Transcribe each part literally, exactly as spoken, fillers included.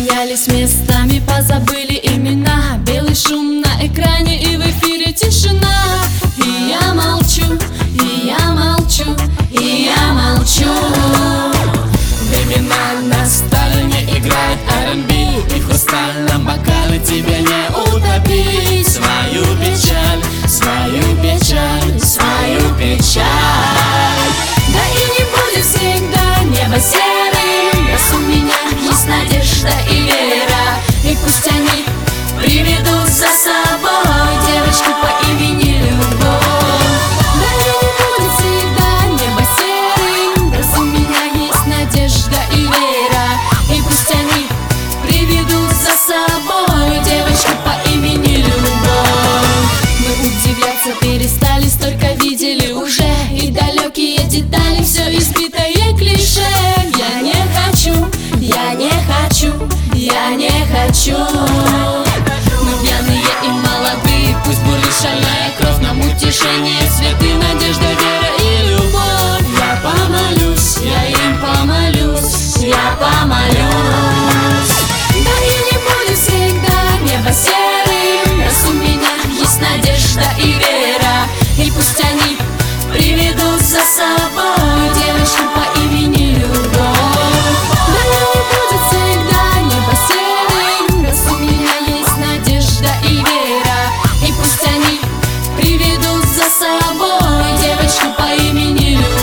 Поменялись местами, позабыли имена. Белый шум на экране и в эфире тишина. И я молчу, и я молчу, и я молчу. Времена настали, не играет ар энд би, и в хрустальном бокале тебе не утопить свою печаль, свою печаль, свою печаль. Да и не будет всегда небо серым, раз у меня есть надежда и вера. И пусть они приведут за собой девочку по имени Любовь. Да и не будет всегда небо серым, раз у меня есть надежда и вера. И пусть они приведут за собой девочку по имени Любовь. Мы удивляться перестали, столько видели уже, и далекие детали, все избитое клише. Я не хочу, я не хочу, я не хочу. Мы пьяные и молодые, пусть бурлит шальная кровь, нам утешение, святы, надежда, вера и любовь. Я помолюсь, я им помолюсь, я помолюсь. Да и не будет всегда небо серым, раз у меня есть надежда и вера. И пусть они приведут за собой девочку по имени Любовь. Да и не будет всегда небо серым, раз у меня есть надежда и вера. И пусть они приведут за собой девочку по имени Любовь.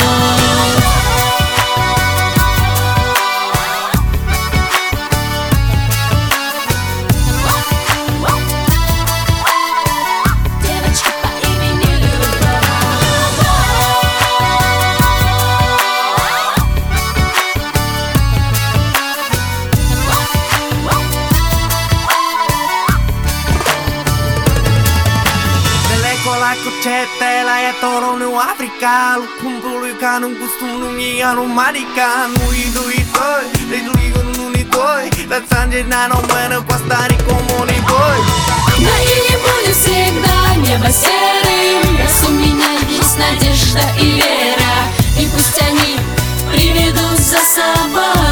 Девочка по имени Любовь. Ku cetela ja toronu Afrika. Lukun puluikan kustum lungi anu madika. Nui dui toy, dei dui con nuni toy. La sanji nano bueno quastari комони boy. Да и не будет всегда небо серым, раз у меня есть надежда и вера. И пусть они приведут за собой